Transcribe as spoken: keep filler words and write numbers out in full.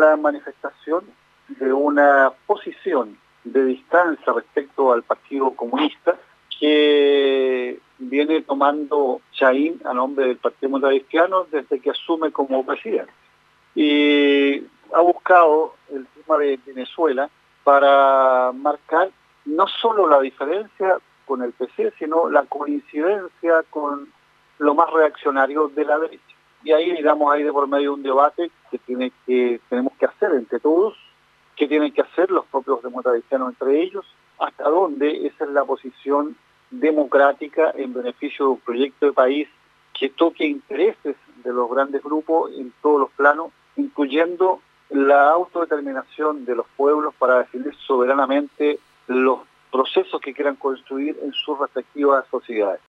la manifestación de una posición de distancia respecto al Partido Comunista que viene tomando Chahín a nombre del Partido Demócrata Cristiano desde que asume como presidente. Y ha buscado el tema de Venezuela para marcar no solo la diferencia con el P C, sino la coincidencia con lo más reaccionario de la derecha. Y ahí, digamos, hay de por medio un debate que, tiene que tenemos que hacer entre todos, que tienen que hacer los propios demócratas cristianos entre ellos, hasta dónde esa es la posición democrática en beneficio de un proyecto de país que toque intereses de los grandes grupos en todos los planos, incluyendo la autodeterminación de los pueblos para decidir soberanamente los procesos que quieran construir en sus respectivas sociedades.